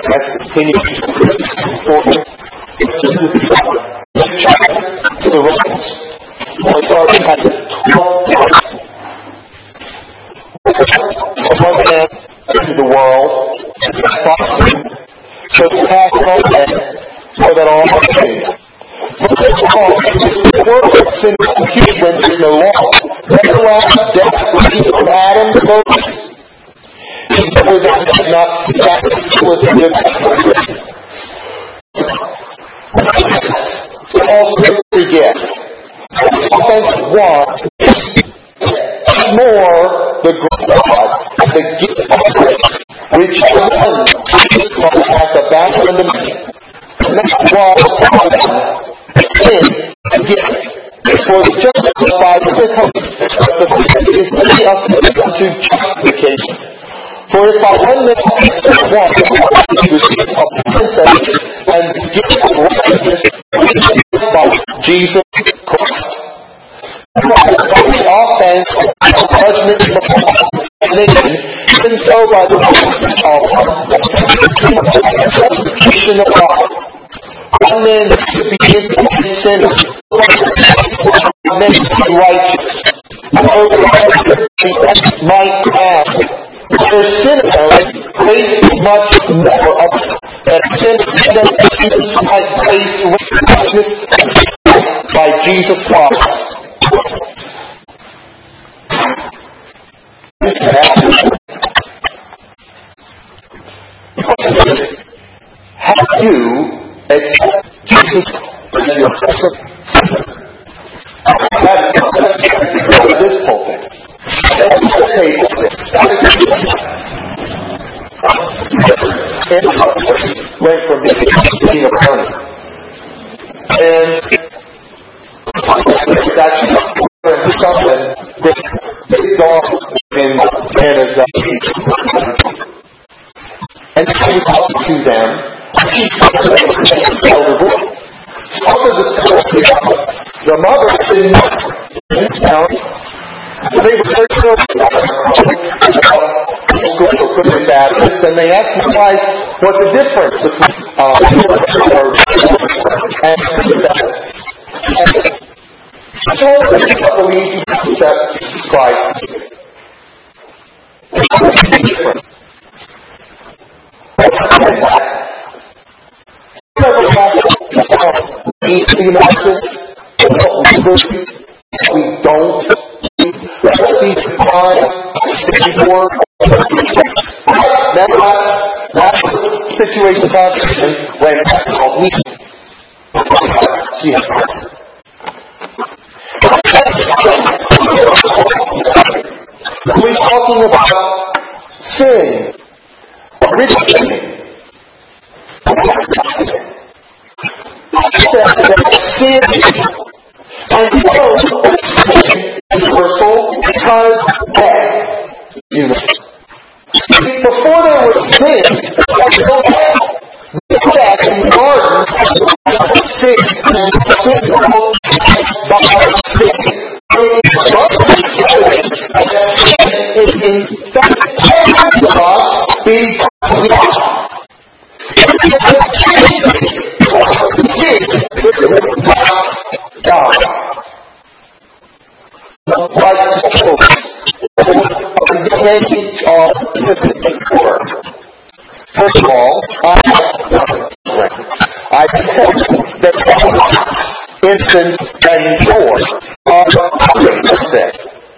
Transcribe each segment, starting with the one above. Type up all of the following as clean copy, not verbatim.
has continued for to the Romans. It's already had 12 years. One man into the world, so the past moment, so that all are saved. But the world of sin is confused when there's no law. Everlasting death proceeds from Adam to Moses. Where there is not that with the also forget. Offense one more the God, the gift of grace, which has abounded unto me. And that's why sin gift. For the justified is unto justification. For if by one man one receive a princess and the gift of righteousness by Jesus Christ. The offense of judgment of nation, even so by the justification of God. One man to be in sin, many to be righteous. Might have. For sinner, grace is much more of that sin might grace righteousness by Jesus Christ. Have you accepted Jesus as your personal Savior? That is this pulpit. Went from being a pony. And it's actually something that is on in Anna's and she was up to them. She elder boy. After the story, the mother didn't know. They were so Christian Baptist, and they asked my wife what the difference between and Christian Baptist. And she told them to believe you accept Jesus Christ. What's the difference? We don't see that's the situation happened when called me. We're talking about sin. Originally, sin and universal because death. Before there was sin, there was no death. Death in the garden, sin by sin. Is in fact God being God. First of all, I said that infant and joy are the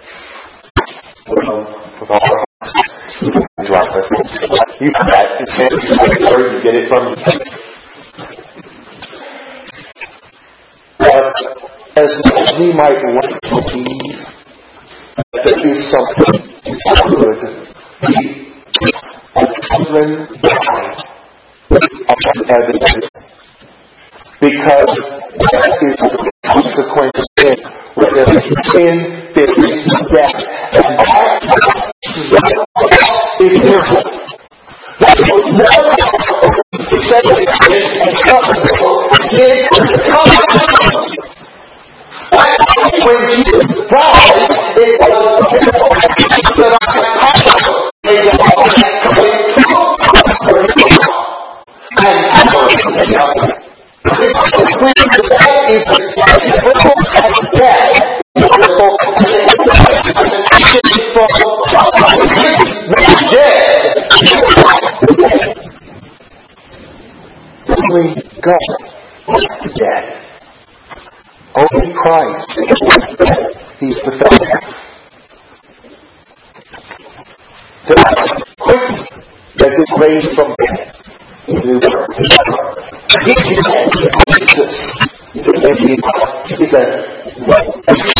you get it from as much as we might want to believe that there is something good, children of evidence, because that is the consequence of sin. Where there is sin, there is death. And that is fearful. That was more and comfortable when Jesus died, it was that I had Only God is dead. Only Christ. He's the faith. Quickly, as it's raised from dead. Jesus. And he said,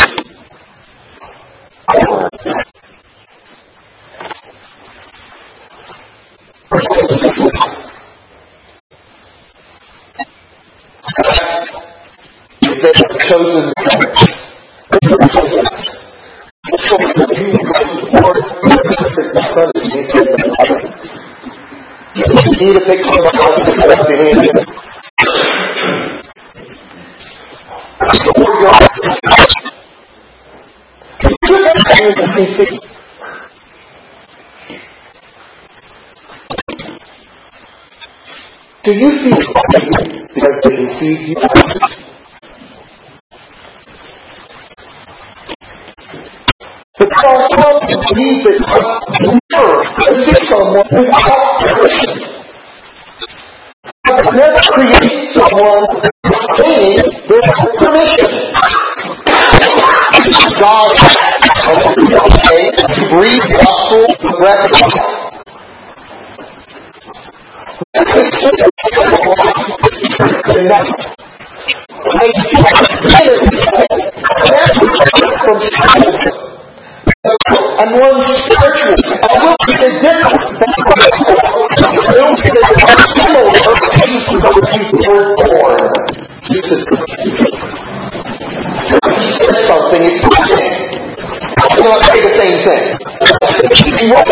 chosen you need a picture of do you feel because they conceive you? But there are some who believe that never see someone never create someone obtaining their permission. God breathed gospel breath of life. And one spiritual, a little bit different. A little bit similar to the word born. He says something, it's something. He won't say the same thing. He won't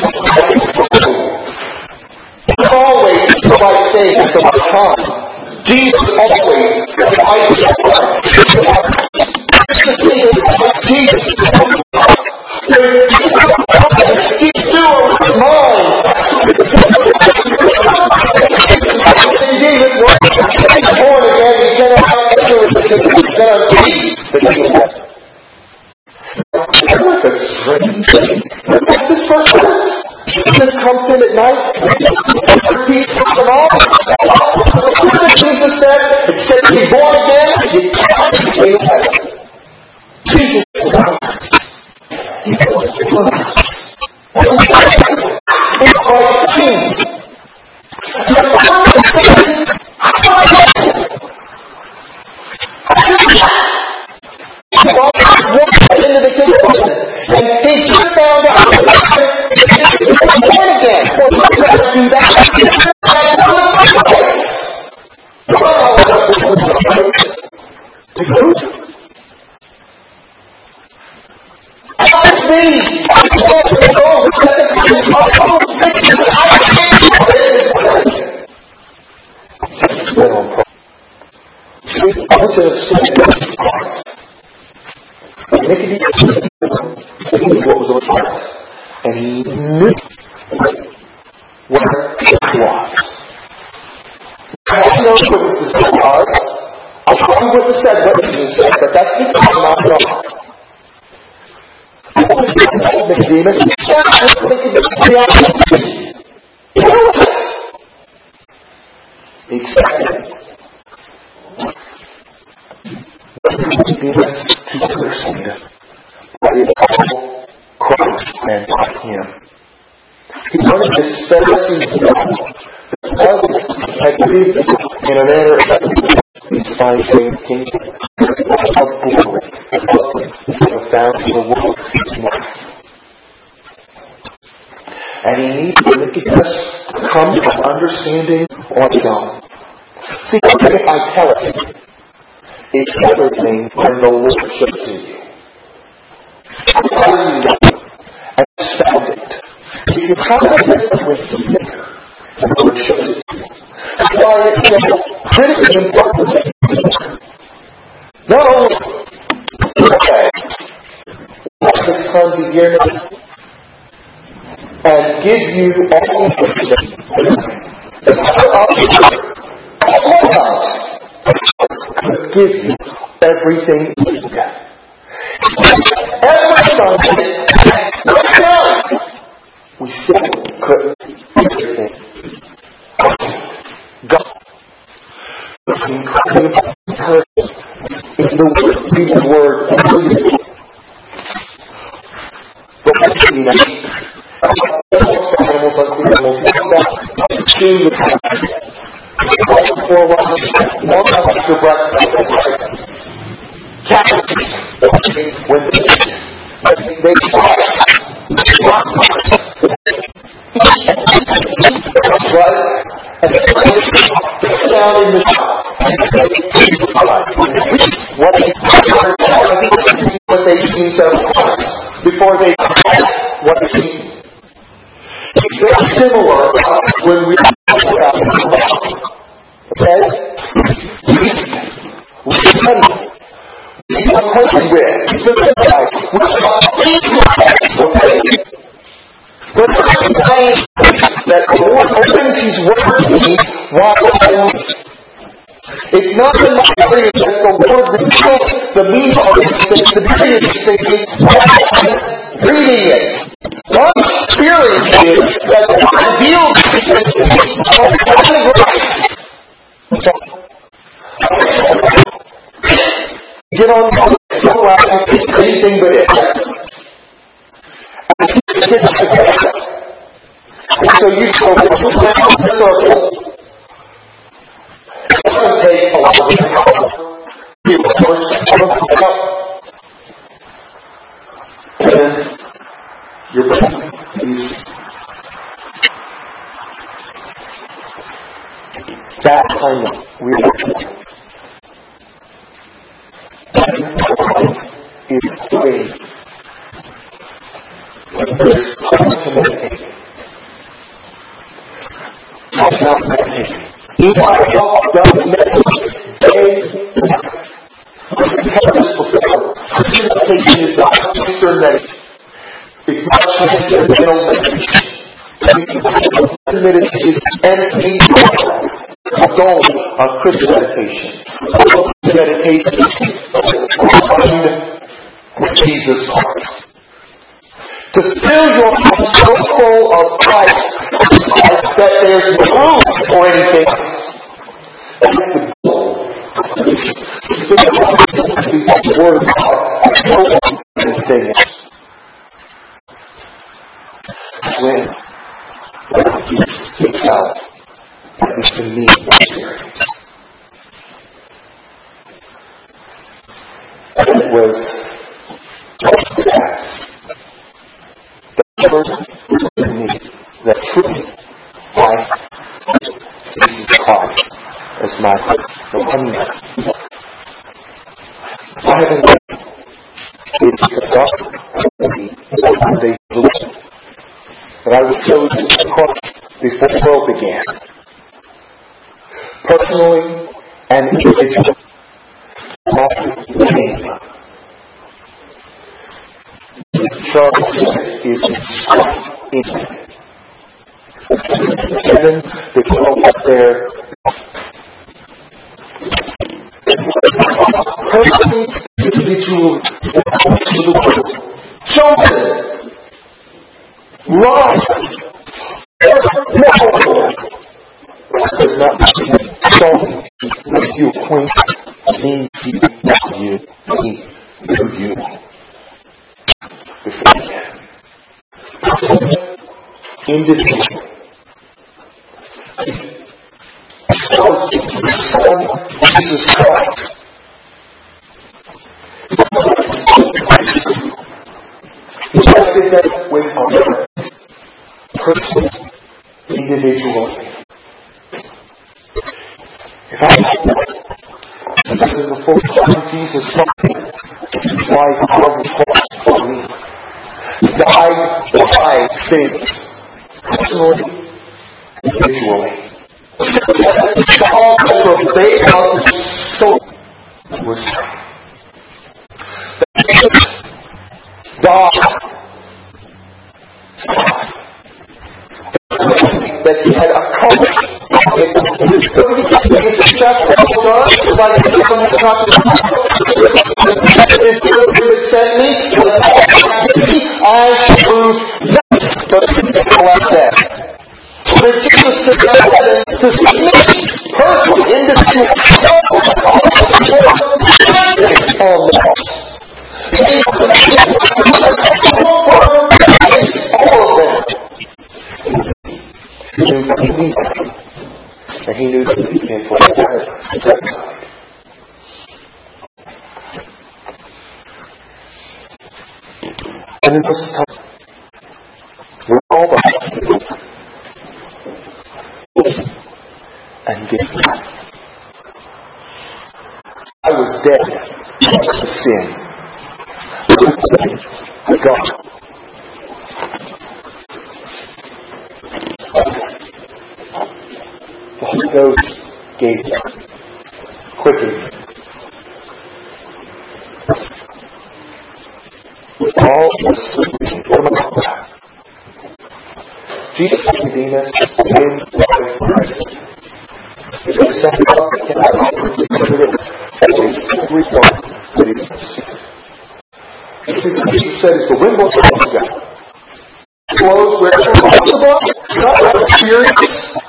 always the right thing at the right time. Jesus always the right thing. Jesus. He's still mine. Jesus was born again. He cannot enter into the kingdom. What's this first verse? Jesus comes in at night, repeats them all. Jesus said, to be born again, you cannot stay away. Jesus is it's like king. Into the kingdom, and he just found out he's born again. Do that. What was on his heart, and he knew what it was. I don't know what this was. I'll tell you what this said, what Jesus said, but that's because I'm not wrong. Nicodemus, he expected Nicodemus to understand Christ and not him. He wanted to set us because had believed in a manner of finding kingdom of glory, the fountain of the world. And he needs to make us come to understanding on his own. See, if I tell it, it's everything when the Lord shows to you. And expound it. If you come to this with the Lord shows it to you. That's why it's critically important. Not only watch 6 times a year and give you all the information. give you everything you got. Every Sunday, we sit everything. God is incredibly encouraging in the word. But animals unclean animals. Before lunch, warm up after breakfast. Cats, when they right? And they down in the what they eat several times before they what they eat. It's very similar when we talk about okay? We study. We become acquainted with. Okay? But I'm saying that the Lord opens His Word to me while I am. It's not in my experience that the Lord reveals the meaning of these things, the beauty of these things, while I'm reading it. My experience is that the Lord reveals these things to me while I'm get on the go out and pick anything but it. So you go around the circle. It doesn't take a lot of and your brain is that kind of reality. Is the way this ultimate not meditation. If I help God meditate, meditation is not Eastern meditation. It's not transcendental meditation. Meditation is empty goal of Christian meditation. Meditation with Jesus Christ. To fill your heart so full of Christ that there's no room for anything else. That's the goal. The Word of God. No anything else. When Jesus speaks out, it's the me experience. It was the first to me that truly life Jesus Christ as my opinion. I haven't it's the dark day that I was chosen to Christ before the world began. Personally and individually. My name Charles is in heaven, they go up there. Personally, individually, chosen, lost, does not make you acquainted, means you, you. Individual. Son Jesus Christ. Connected that with our person, individual. If I this is the full time Jesus Christ, life on the cross for me. Died for my sins, personally, individually. All the day of the soul was God. That He had accomplished sent me, I should prove nothing but like that. But Jesus said to submit personally in this all of them. And he knew that he came for his side. And in this time, we're all about and give. I was dead to sin. I got the Holy Ghost gave quickened. All was sleeping. What am I talking about? Jesus redeemed us in Christ. The second up Jesus said, "Is the wind blows where you go? Blows wherever possible, not out of experience.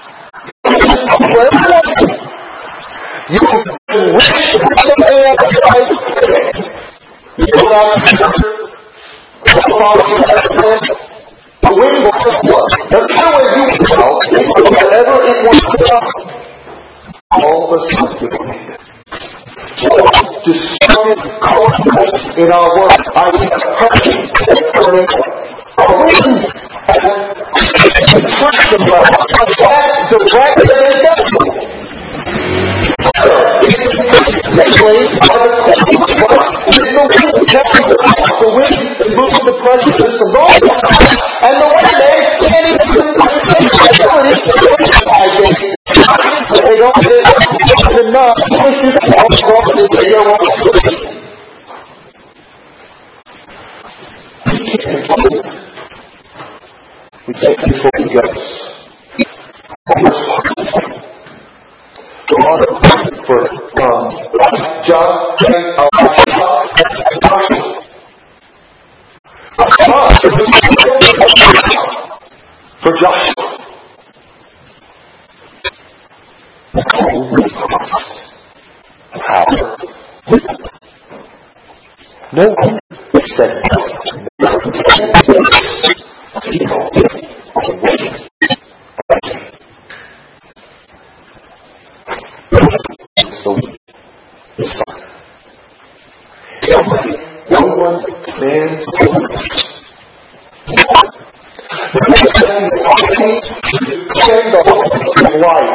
You can wish something outside. You go out to the wind will blow. That's the way you will. Whatever it wants to come. All of us have to distorted confidence in our work. I mean, our wind and trust in love. That's directed and destiny. The wind moves the pressure system going, and the wind can't even they don't get enough to push you all across this area. We take control of the ghosts. For John for Joshua. Power. No one said no one commands send the light.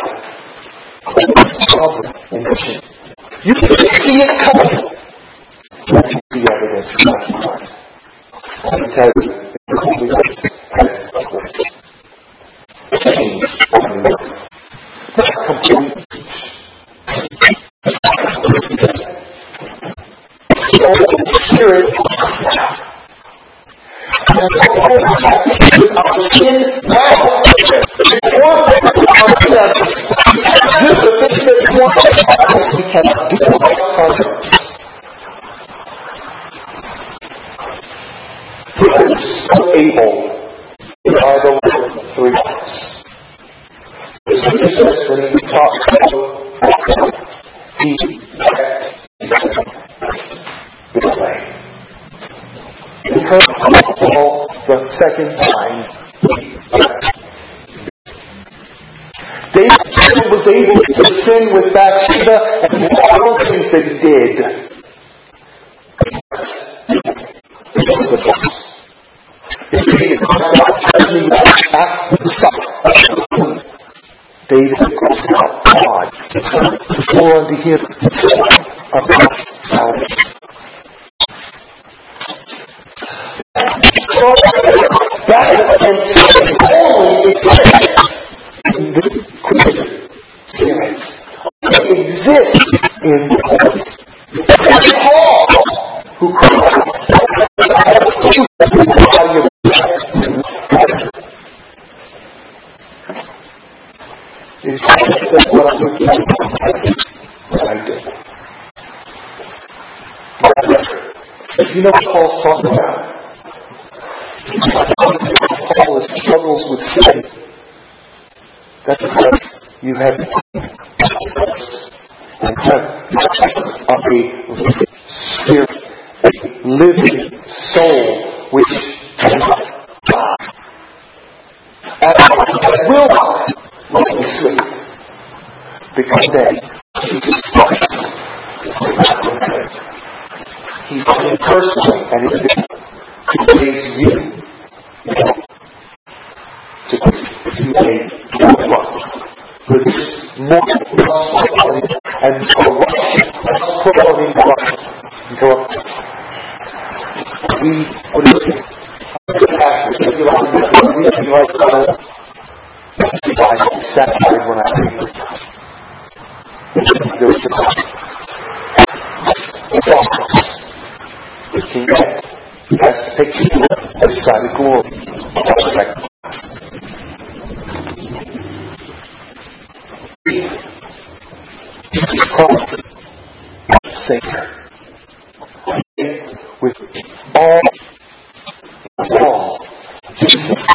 You can see it coming. You can see evidence of that. I can tell you, the Holy Ghost has changed not completely. The Spirit sin now we cannot do so able in either one of the three parts. Jesus, when he talks about he this way. Because all the second time David was able to sin with Bathsheba and all the things that he did. David calls out God for unto him about salvation. That and only exists in this created spirit. It exists in Christ. It's Paul who cried. It You say, that's what I'm looking at. What I do. You know what Paul's talking about? Paul struggles with sin. That's because you have a spirit, a living soul which will not let me sleep. Because then Jesus Christ, He's coming personally and He's going to raise you to make your life with this more and promoting Christ. We would look at I satisfied when I read it. There was the King has to take the side of glory. Savior. With all Jesus.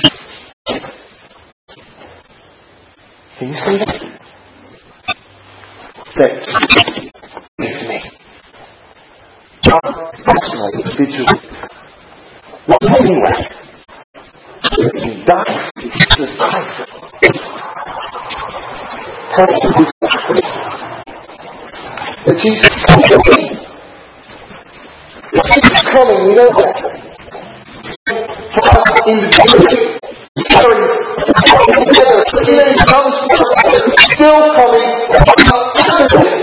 Can you see that? That is me. God personally, individually. Not anyway. He died for Jesus Christ. Personally. But Jesus is coming, we know that. For us individually, carries together, and then He comes for us, still coming personally.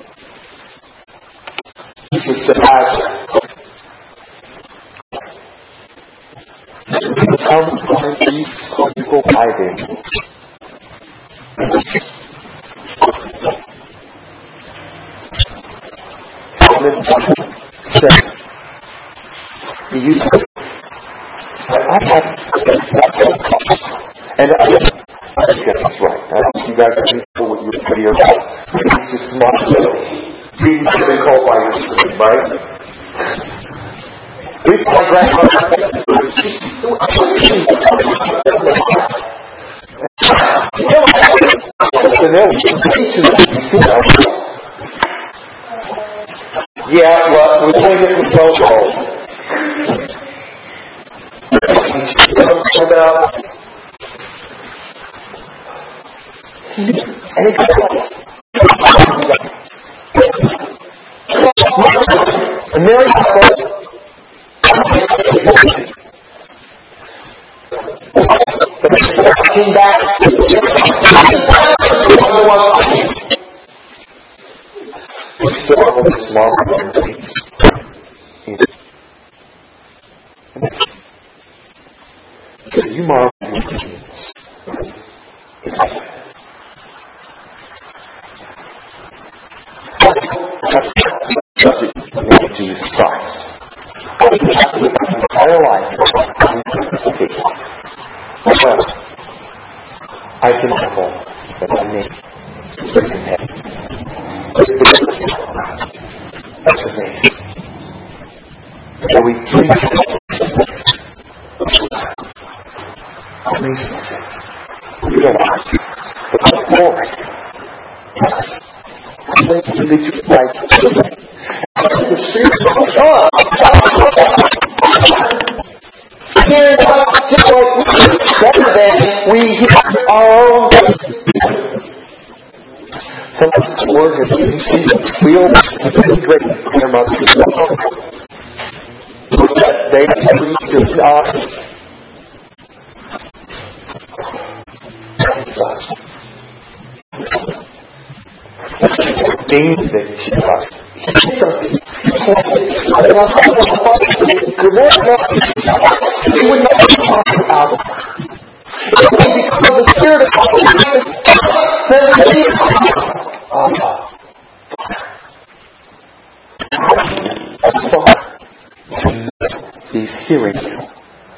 Jesus said, come find these people by them. Says, he used to, I have, and I think that's right. I don't you guys can know what your video is. It's just smart. Being called by your spirit, right? With my grandmother, yeah, well, we're going to get the phone call. And Mary came back. So all this long you marvel at your genius. Jesus Christ. Entire life. Well, I can marvel that my name is in heaven. That's amazing. So we preach amazing thing. You don't want but come forward. Let you like the Spirit of God. Hearing God's better than we hear our own. Sometimes the word has we all great their mothers. They to God. Things that she does. He would not talk about it. It was because of the Spirit of God that He's hearing you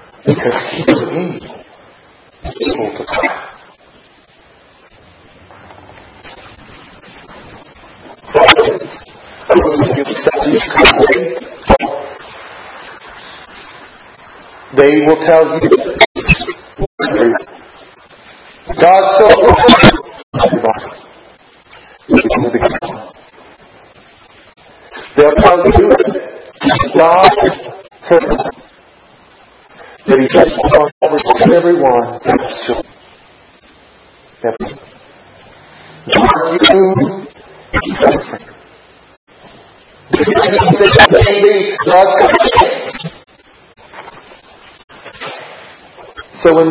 because He is able to talk. They will tell you God so they'll tell you God that He takes on everyone. So when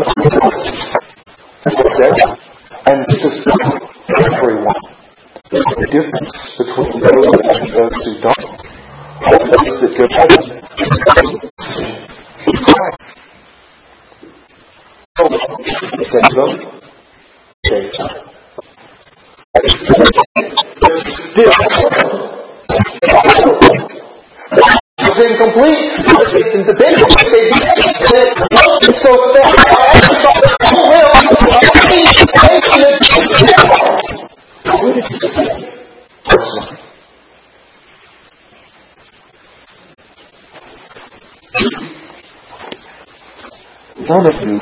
and this is everyone, the difference between those and those who don't, those that go it's incomplete. It's the benefit so none of you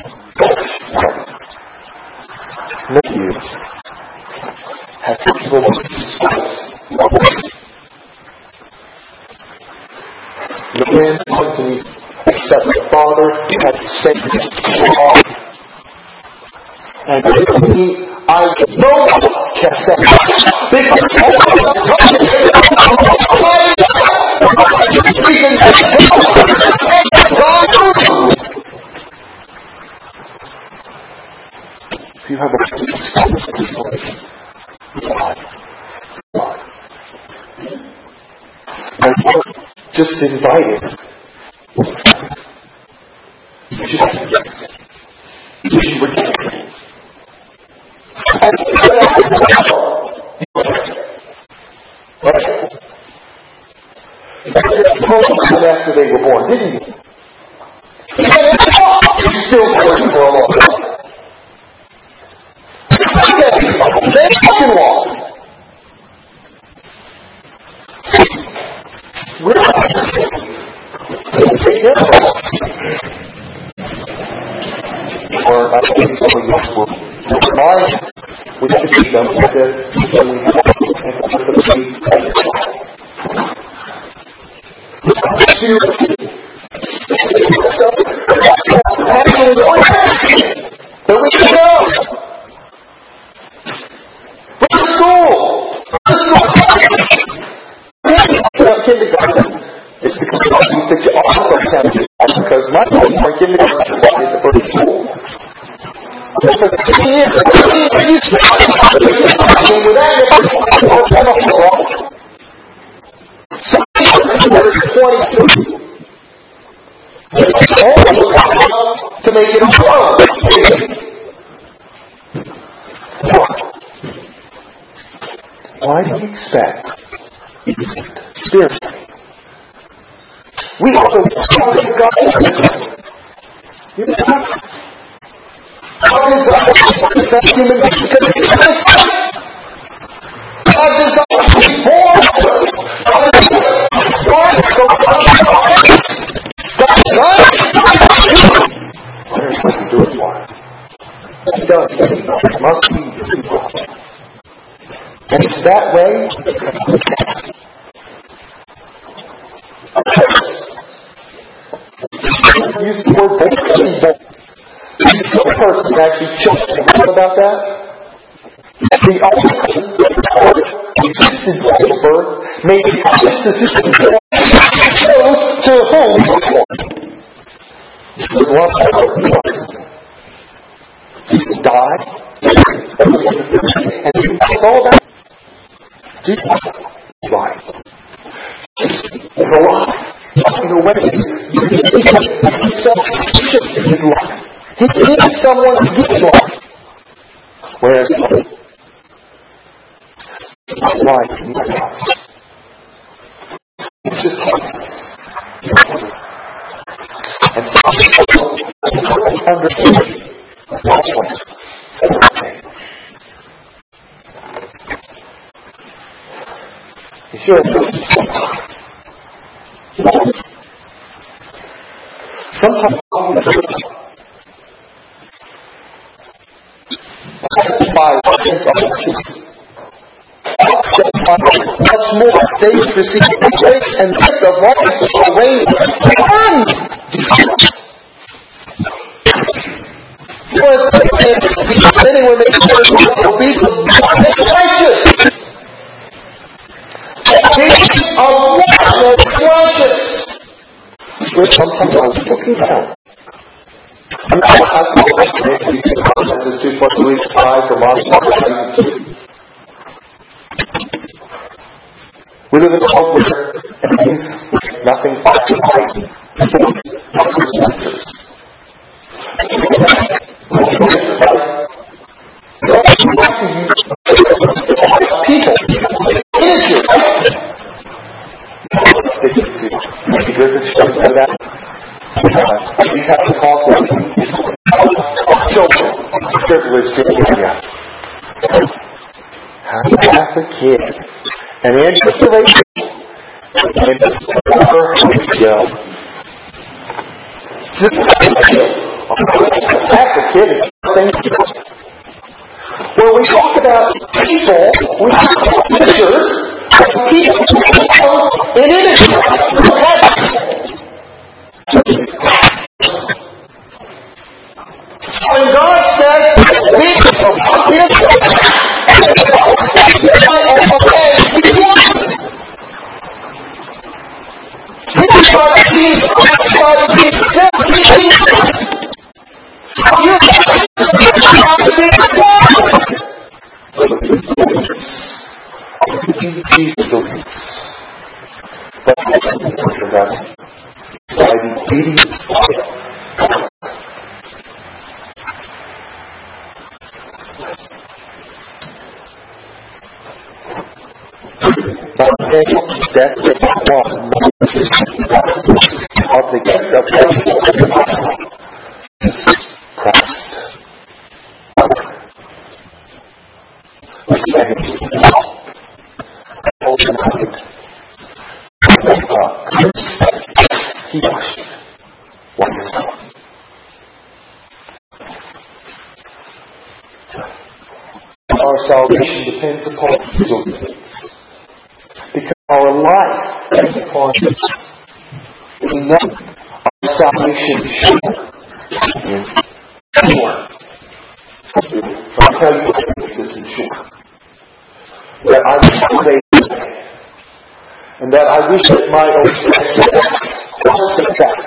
have people no man can be except the Father has sent me. And I know can say because if you have a just invited. You reject it. After they were born, didn't you? You still working for a long time. They can walk. Or I think some of you will why we have to see them when we have but we can go. Go to school. Kindergarten. It's because that you also have because my kindergarten is the first school. To make it hard. Why do you expect Spirit? We also God is God. God is human beings. God is born. What do it for? He does. It must be God. And it's that way. Use the word born. The person actually choked about that. The only person that existed before birth may be just as this to whom he died and it's all about Jesus life. He's alive. In a way, his life. He needs someone to give his life. Whereas life needs us. It's just and so understand You sure? Sometimes by much more they receive the grace and gift of life away from Jesus. Was many when they will be righteous. Jesus of righteous. Which sometimes I was looking down. I'm not asking this is 2.35 for Mark. We live in a world where it means nothing but people. Images. Maybe Griffiths should know that. He's had to talk with children. Privileged area. Half a kid. And in situation, and half a kid is nothing. When we talk about people, we talk about pictures of people in images. When God says, we death of the gift of Christ. He washed oneself. Our salvation depends upon His obedience. Because our life depends upon His. We know our salvation is sure. I'll tell you what this is sure. That I wish today, and that I wish that my own success was success.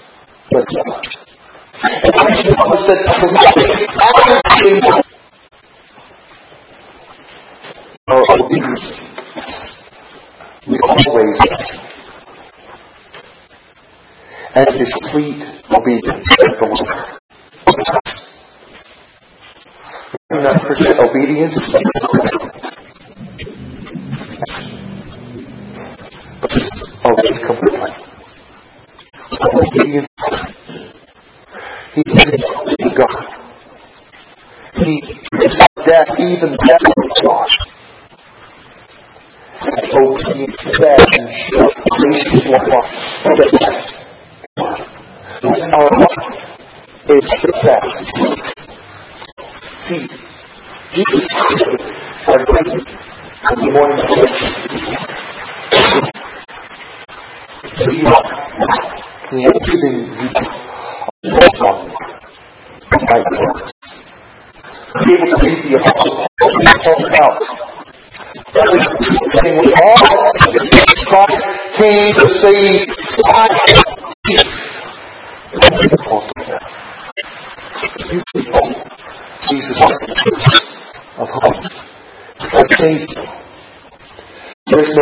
And I should promise that our obedience, we always and it is sweet obedience to the Lord. 99% obedience, but it's obey completely. Obedience. He is God. He gives death, even death of God. Obedience to that and relations to our life. Our life is success. See, Jesus our great morning He is giving you right works. Be able to read the Apostle Paul out. Saying when all Christ came to save Jesus of hope. I say there is no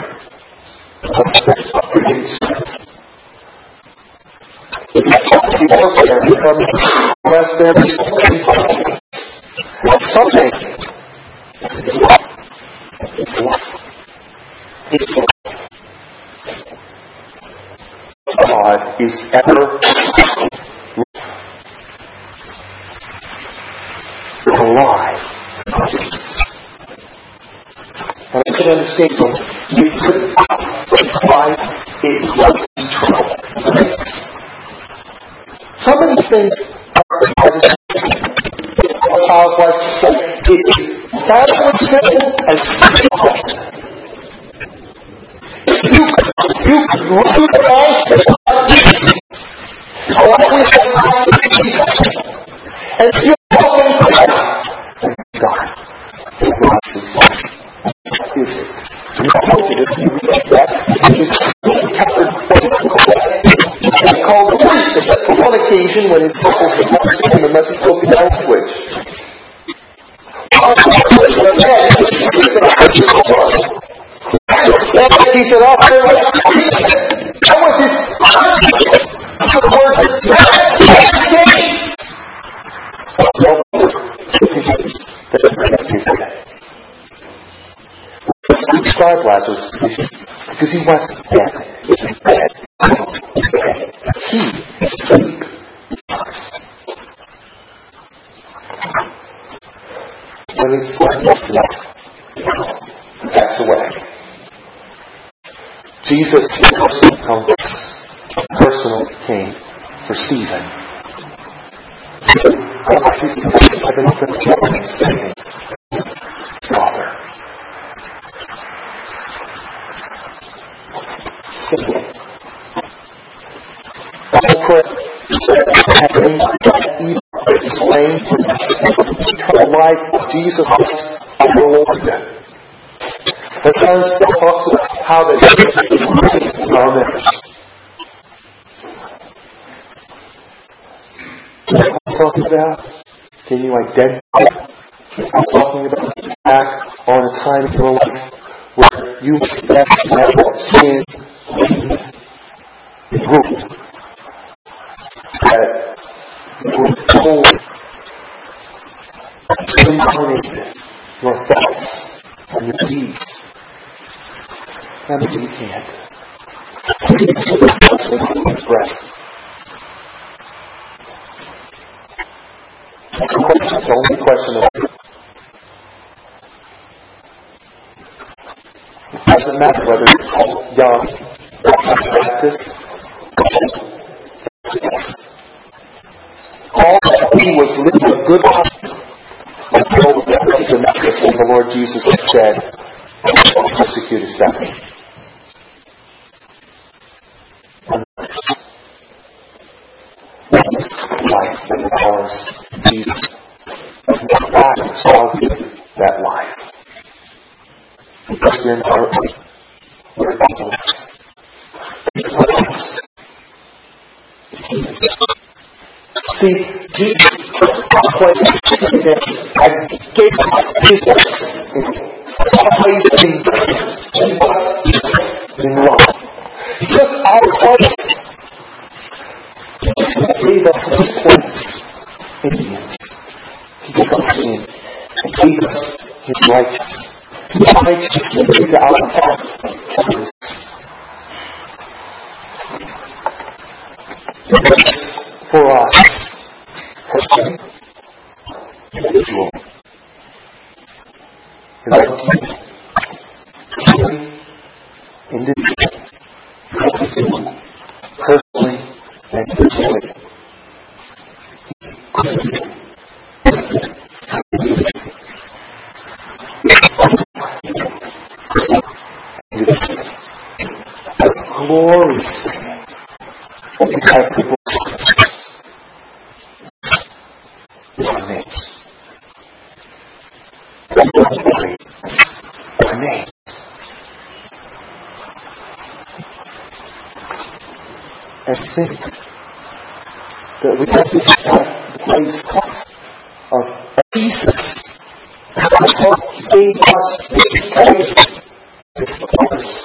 something God is ever alive. And I can understand We could find it in trouble. Some of these things are a child's life. It is sadly simple and simple. You could lose your life and you're talking to God. Is it? He called the priest on one occasion when his disciples could not understand unless he spoke the language. He said, "Oh, that was his describe Lazarus because he was dead. He's dead. He is asleep. When his son passed away, Jesus personal came for Stephen. I've been saying, Father, simply, I pray having even explained eternal life of Jesus Christ our Lord. That sounds talks about how that is our marriage. What I'm talking about? Can you identify? I'm talking about back on a time in your life where you stepped that sin root that you were told incarnated your thoughts and your deeds. Now maybe you can't. Breath. The only question is, it doesn't matter whether it's young, practice. All he was living a good life until the message of the Lord Jesus said, persecute his son. Life that is ours, Jesus. God shall give that life. Because we're not we're See, Jesus I gave his always in love. He took our place. He gave us his place in the end. He gave us sin and gave us his righteousness. His righteousness into our heart. For us, personally, individual, personally, and individually. Glorious. We have people our names. Our names. And think that we have this place of Jesus. He gave us this place.